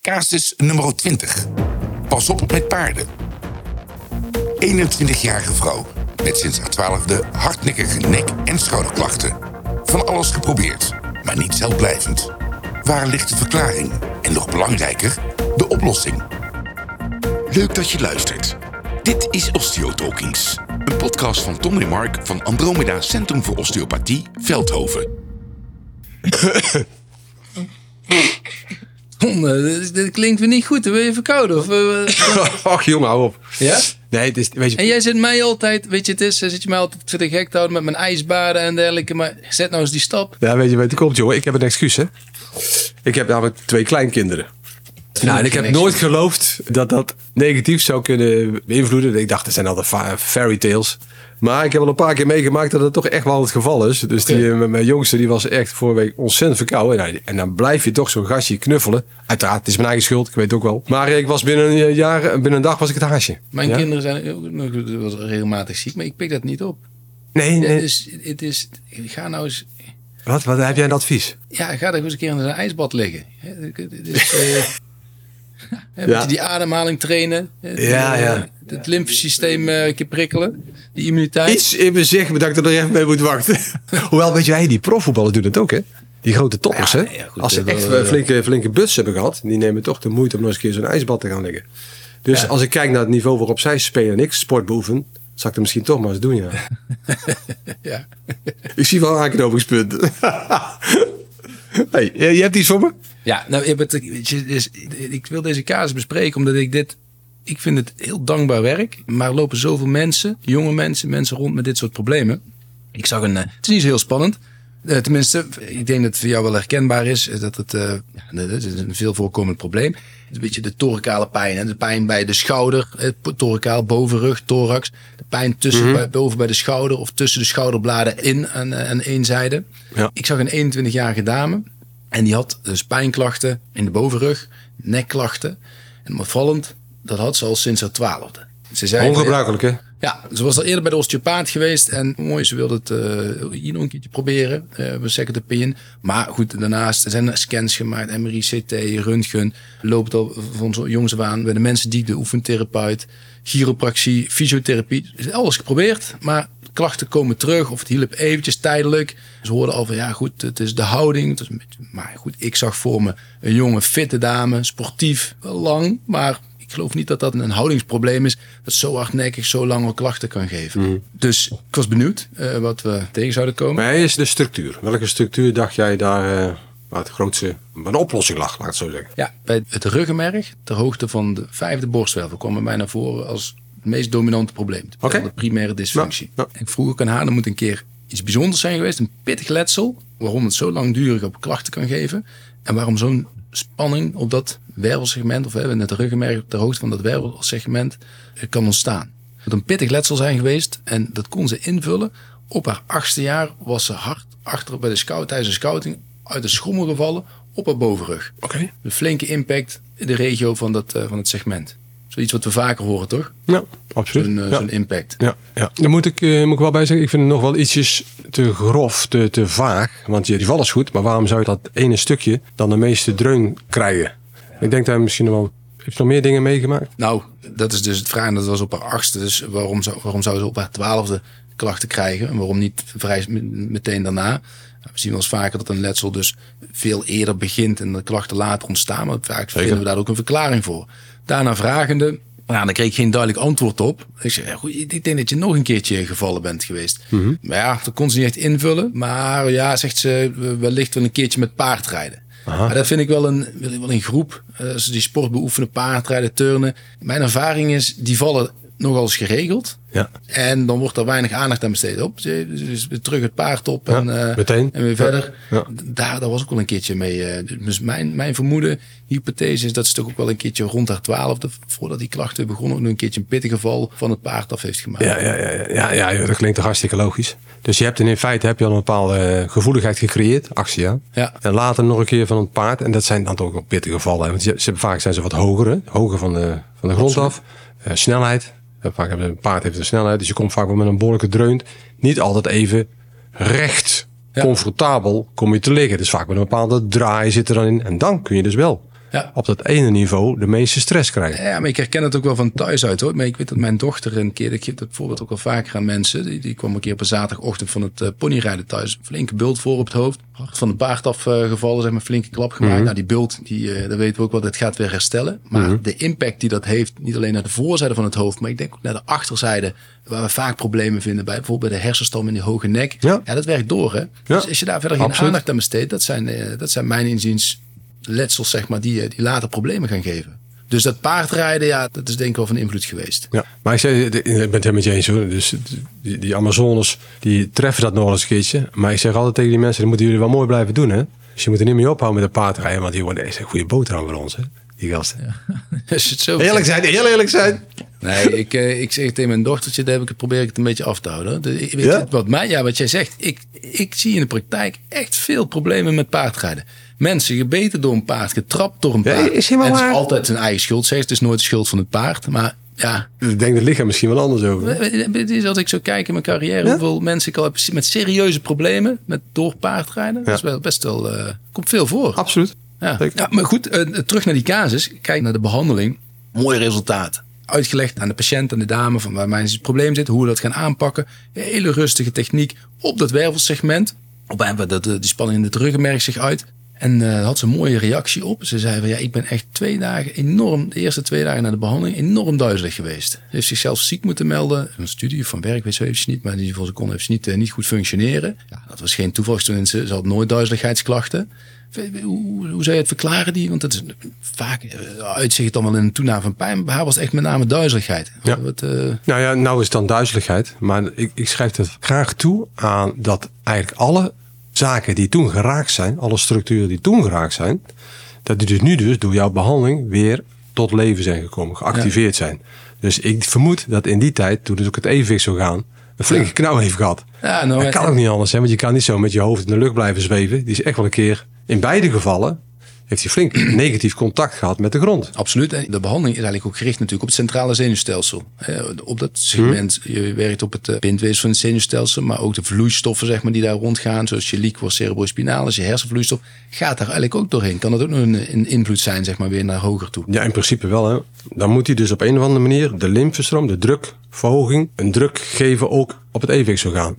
Casus nummer 20. Pas op met paarden. 21-jarige vrouw met sinds haar 12e hardnekkige nek- en schouderklachten. Van alles geprobeerd, maar niet zelfblijvend. Waar ligt de verklaring? En nog belangrijker, de oplossing? Leuk dat je luistert. Dit is Osteotalkings. Een podcast van Tom en Mark van Andromeda Centrum voor Osteopathie, Veldhoven. Dit klinkt weer niet goed. Ben je verkouden? Ach jongen, hou op. Ja? Nee, het is, weet je... En jij zit mij altijd, weet je, zit je mij altijd voor de gek te houden met mijn ijsbaden en dergelijke. Maar zet nou eens die stap. Ja, weet je wat er komt, jongen? Ik heb een excuus, hè. Ik heb namelijk 2 kleinkinderen. Nou, en ik heb nooit geloofd dat dat negatief zou kunnen beïnvloeden. Ik dacht, het zijn altijd fairy tales. Maar ik heb al een paar keer meegemaakt dat het toch echt wel het geval is. Dus mijn jongste die was echt vorige week ontzettend verkouden. En dan blijf je toch zo'n gastje knuffelen. Uiteraard, het is mijn eigen schuld, ik weet het ook wel. Maar ik was binnen een dag was ik het haasje. Mijn kinderen zijn ook nog regelmatig ziek, maar ik pik dat niet op. Nee. Ik ga nou eens... Wat heb jij een advies? Ja, ga er eens een keer in een ijsbad liggen. Beetje die ademhaling trainen. Het lymfesysteem een keer prikkelen. Die immuniteit. Iets in me zegt me dat ik er nog even mee moet wachten. Hoewel, weet je, die profvoetballers doen het ook, hè? Die grote toppers, hè? Ja, goed, als ze echt flinke buts hebben gehad, die nemen toch de moeite om nog eens een keer zo'n ijsbad te gaan liggen. Dus als ik kijk naar het niveau waarop zij spelen en ik sport beoefen, zal ik het misschien toch maar eens doen, ja. Ja. Ik zie wel aanknopingspunten. Hey, je hebt iets voor me? Ja, nou, ik wil deze casus bespreken omdat ik vind het heel dankbaar werk. Maar er lopen zoveel mensen, jonge mensen rond met dit soort problemen. Ik zag het is niet zo heel spannend. Tenminste, ik denk dat het voor jou wel herkenbaar is. Dat het is een veel voorkomend probleem. Het is een beetje de thoracale pijn. Hè? De pijn bij de schouder, thoracaal, bovenrug, thorax. De pijn boven bij de schouder of tussen de schouderbladen in aan één zijde. Ja. Ik zag een 21-jarige dame. En die had dus pijnklachten in de bovenrug, nekklachten. En opvallend, dat had ze al sinds haar 12e. Ze zei, ongebruikelijk, hè? Ja, ze was al eerder bij de osteopaat geweest. En mooi, ze wilde het hier nog een keertje proberen. We second opinion. Maar goed, daarnaast zijn er scans gemaakt. MRI, CT, röntgen. Loopt al van zo'n jongs aan bij de mensen die de oefentherapeut. Chiropractie, fysiotherapie. Is alles geprobeerd. Maar klachten komen terug. Of het hielp eventjes tijdelijk. Ze hoorden al van, ja goed, het is de houding. Maar goed, ik zag voor me een jonge, fitte dame. Sportief, lang, maar... Ik geloof niet dat dat een houdingsprobleem is. Dat zo hardnekkig, zo lang al klachten kan geven. Dus ik was benieuwd wat we tegen zouden komen. Maar is de structuur. Welke structuur dacht jij daar waar het grootste een oplossing lag, laat ik het zo zeggen? Ja, bij het ruggenmerg, ter hoogte van de 5e borstwervel, kwam bij mij naar voren als het meest dominante probleem. De primaire dysfunctie. Ja. En ik vroeg ook aan haar, er moet een keer iets bijzonders zijn geweest. Een pittig letsel. Waarom het zo langdurig op klachten kan geven. En waarom zo'n spanning op dat wervelsegment, of in het ruggenmerg op de hoogte van dat wervelsegment kan ontstaan. Het moet een pittig letsel zijn geweest en dat kon ze invullen. Op haar 8e jaar was ze hard achter bij de scout tijdens de scouting uit de schommel gevallen op haar bovenrug. Okay. Een flinke impact in de regio van het segment. Zoiets wat we vaker horen, toch? Ja, absoluut. Zo'n impact. Ja. Daar moet ik wel bij zeggen, ik vind het nog wel ietsjes te grof, te vaag. Want die val is goed, maar waarom zou je dat ene stukje dan de meeste dreun krijgen? Ik denk dat hij misschien nog wel... Heb je nog meer dingen meegemaakt? Nou, dat is dus het vraag. Dat was op haar 8e. Dus waarom zou ze op haar 12e klachten krijgen? En waarom niet vrij meteen daarna? We zien wel eens vaker dat een letsel dus veel eerder begint en de klachten later ontstaan. Maar vaak vinden we daar ook een verklaring voor. Daarna vragende, dan kreeg ik geen duidelijk antwoord op. Ik zei, goed, ik denk dat je nog een keertje gevallen bent geweest. Mm-hmm. Maar ja, dat kon ze niet echt invullen. Maar ja, zegt ze, wellicht wel een keertje met paardrijden. Aha. Maar dat vind ik wel een groep. Als ze die sport beoefenen, paardrijden, turnen. Mijn ervaring is, die vallen nogal eens geregeld. Ja. En dan wordt er weinig aandacht aan besteed op. Dus terug het paard op meteen. En weer verder. Ja. Daar was ook wel een keertje mee. Dus mijn vermoeden, hypothese is dat ze toch ook wel een keertje rond haar 12e, voordat die klachten begonnen, ook nog een keertje een pittige val van het paard af heeft gemaakt. Ja, dat klinkt toch hartstikke logisch. Dus je hebt in feite al een bepaalde gevoeligheid gecreëerd, actie. Ja. En later nog een keer van het paard. En dat zijn dan toch ook pittige vallen. Want vaak zijn ze wat hoger van de grond af. Snelheid. Vaak hebben een paard heeft een snelheid, dus je komt vaak wel met een behoorlijke dreun. Niet altijd even recht, comfortabel kom je te liggen. Dus vaak met een bepaalde draai zit er dan in. En dan kun je dus wel op dat ene niveau de meeste stress krijgen. Ja, maar ik herken het ook wel van thuis uit hoor. Maar ik weet dat mijn dochter een keer, ik geef dat voorbeeld ook wel vaker aan mensen. Die kwam een keer op een zaterdagochtend van het ponyrijden thuis. Flinke bult voor op het hoofd. Hart van het paard afgevallen, zeg maar, flinke klap gemaakt. Nou, die bult, dat weten we ook wel, dat gaat weer herstellen. Maar de impact die dat heeft, niet alleen naar de voorzijde van het hoofd, maar ik denk ook naar de achterzijde, waar we vaak problemen vinden bij bijvoorbeeld bij de hersenstam in die hoge nek. Ja, dat werkt door hè. Dus als je daar verder geen aandacht aan besteedt, dat zijn mijn inziens letsels, zeg maar, die later problemen gaan geven. Dus dat paardrijden, dat is denk ik wel van invloed geweest. Ja, maar ik ben het met je eens hoor. Dus die Amazones, die treffen dat nog eens een keertje. Maar ik zeg altijd tegen die mensen, dat moeten jullie wel mooi blijven doen hè. Dus je moet er niet mee ophouden met de paardrijden, want die worden echt een goede boterham voor ons hè. Die gasten. Ja. Als het zo heel eerlijk zijn. Nee, ik zeg tegen mijn dochtertje, probeer ik het een beetje af te houden. Wat jij zegt, ik zie in de praktijk echt veel problemen met paardrijden. Mensen gebeten door een paard, getrapt door een paard. Ja, is en het is altijd hun eigen schuld, zeg. Het is nooit de schuld van het paard, maar ja. Ik denk het lichaam misschien wel anders over. Het is als ik zo kijk in mijn carrière, hoeveel mensen ik al heb met serieuze problemen door paardrijden. Dat is wel best wel, komt veel voor. Absoluut. Ja, maar goed, terug naar die casus. Kijk naar de behandeling. Mooi resultaat. Uitgelegd aan de patiënt, aan de dame, van waar mijn probleem zit, hoe we dat gaan aanpakken. Hele rustige techniek op dat wervelsegment. Die spanning in het ruggenmerg zich uit. En had ze een mooie reactie op. Ze zei van ik ben echt 2 dagen de eerste 2 dagen na de behandeling enorm duizelig geweest. Ze heeft zichzelf ziek moeten melden. Een studie van werk, weet ze heeft ze niet, maar in ieder geval ze kon niet goed functioneren. Ja, dat was geen toeval. Ze had nooit duizeligheidsklachten. Hoe zou je het verklaren? Want het is vaak uitzicht dan wel in een toename van pijn. Bij haar was het echt met name duizeligheid. Ja. Nou is het dan duizeligheid. Maar ik schrijf het graag toe aan dat eigenlijk alle zaken die toen geraakt zijn, alle structuren die toen geraakt zijn, dat die dus nu door jouw behandeling weer tot leven zijn gekomen, geactiveerd zijn. Dus ik vermoed dat in die tijd, toen dus ook het evenwichtsorgaan een flinke knauw heeft gehad. Ja, dat kan ook niet anders, hè, want je kan niet zo met je hoofd in de lucht blijven zweven. Die is echt wel een keer, in beide gevallen, heeft hij flink negatief contact gehad met de grond. Absoluut. En de behandeling is eigenlijk ook gericht natuurlijk op het centrale zenuwstelsel. Op dat segment, je werkt op het bindweefsel van het zenuwstelsel, maar ook de vloeistoffen, zeg maar, die daar rondgaan, zoals je liquor cerebrospinalis, je hersenvloeistof, gaat daar eigenlijk ook doorheen. Kan dat ook nog een invloed zijn, zeg maar, weer naar hoger toe? Ja, in principe wel. Hè. Dan moet hij dus op een of andere manier de lymfestroom, de drukverhoging, een druk geven ook op het evenwichtsorgaan.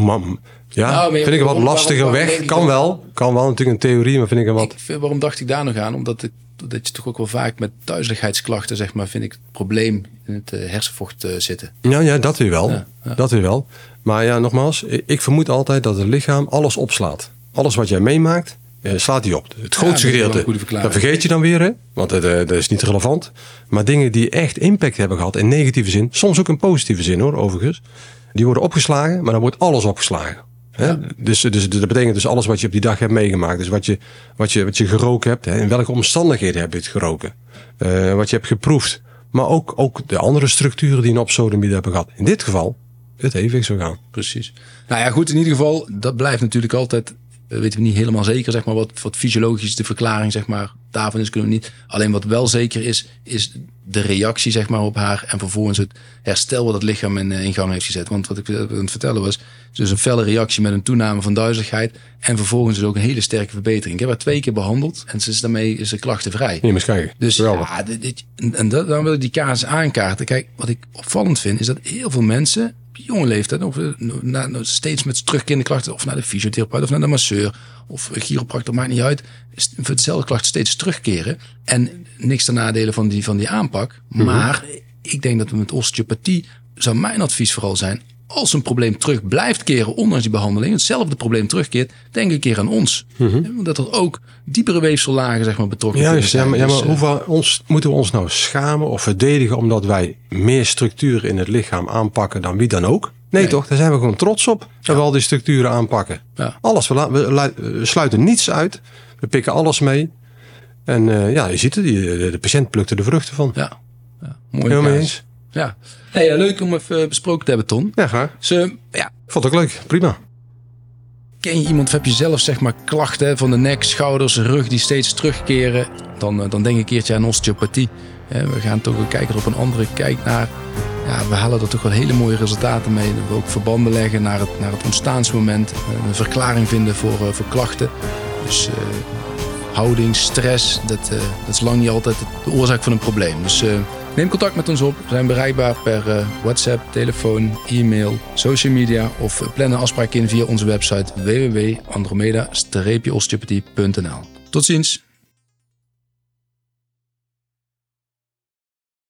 Vind ik een wat lastiger weg. Kan wel natuurlijk een theorie, maar vind ik een wat. Waarom dacht ik daar nog aan? Omdat je toch ook wel vaak met duizeligheidsklachten, zeg maar, vind ik het probleem in het hersenvocht zitten. Ja, dat weer wel. Ja. Dat weer wel. Maar ja, nogmaals, ik vermoed altijd dat het lichaam alles opslaat. Alles wat jij meemaakt, slaat hij op. Het grootste gedeelte, dat vergeet je dan weer, hè? Want dat is niet relevant. Maar dingen die echt impact hebben gehad in negatieve zin, soms ook in positieve zin hoor, overigens, die worden opgeslagen, maar dan wordt alles opgeslagen. Ja. Dus dat betekent dus alles wat je op die dag hebt meegemaakt. Dus wat je geroken hebt. Hè, in welke omstandigheden heb je het geroken. Wat je hebt geproefd. Maar ook de andere structuren die een opsodemie hebben gehad. In dit geval het evenwichtsorgaan. Precies. Nou ja, goed, in ieder geval, dat blijft natuurlijk altijd, weten we niet helemaal zeker, zeg maar, wat fysiologisch de verklaring, zeg maar, daarvan is, kunnen we niet. Alleen wat wel zeker is de reactie, zeg maar, op haar en vervolgens het herstel wat het lichaam in gang heeft gezet. Want wat ik aan het vertellen was, dus een felle reactie met een toename van duizeligheid en vervolgens is ook een hele sterke verbetering. Ik heb haar 2 keer behandeld en daarmee is ze klachtenvrij. Nee, maar kijken. Dus dan wil ik die casus aankaarten. Kijk, wat ik opvallend vind is dat heel veel mensen op jonge leeftijd, of steeds met terugkerende klachten, of naar de fysiotherapeut, of naar de masseur, of chiropractor, maakt niet uit, voor dezelfde klachten steeds terugkeren. En niks ten nadele van die aanpak. Maar ik denk dat we met osteopathie, zou mijn advies vooral zijn, als een probleem terug blijft keren, ondanks die behandeling, hetzelfde probleem terugkeert, denk een keer aan ons. Dat er ook diepere weefsellagen, zeg maar, betrokken zijn. Ja, maar moeten we ons nou schamen of verdedigen omdat wij meer structuren in het lichaam aanpakken dan wie dan ook? Nee. Toch? Daar zijn we gewoon trots op. Dat we al die structuren aanpakken. Ja. Alles, we sluiten niets uit. We pikken alles mee. En je ziet het, de patiënt plukt er de vruchten van. Ja. Mooi. Helemaal mee eens. Ja. Hey, leuk om even besproken te hebben, Ton. Ja, graag. Vond ik leuk. Prima. Ken je iemand of heb je zelf, zeg maar, klachten van de nek, schouders, rug die steeds terugkeren? Dan denk ik een keertje aan osteopathie. We gaan toch ook kijken op een andere kijk naar. Ja, we halen er toch wel hele mooie resultaten mee. Dat we ook verbanden leggen naar het ontstaansmoment. Een verklaring vinden voor klachten. Dus houding, stress, dat is lang niet altijd de oorzaak van een probleem. Dus neem contact met ons op. We zijn bereikbaar per WhatsApp, telefoon, e-mail, social media of plan een afspraak in via onze website www.andromeda-osteopathie.nl. Tot ziens!